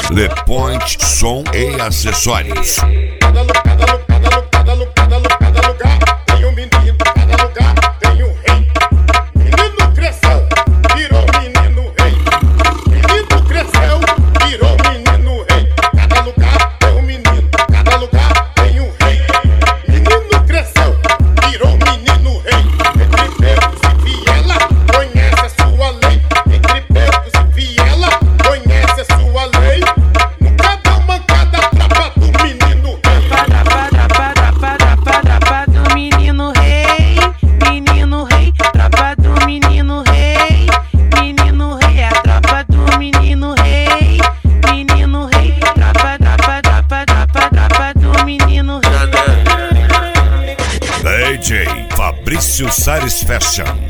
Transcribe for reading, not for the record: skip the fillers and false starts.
Le Point Som e Acessórios. Cada lugar tem um menino, cada lugar tem um rei. Menino cresceu, virou menino rei. Menino cresceu, virou menino rei. Cada lugar tem um menino, cada lugar tem um rei. Menino cresceu, virou menino rei. Entre Pecos e Viela, conhece a sua lei. Entre Pecos e Viela, conhece a sua lei. Nunca deu mancada, tropa do menino rei. DJ Fabrício Salles Fashion.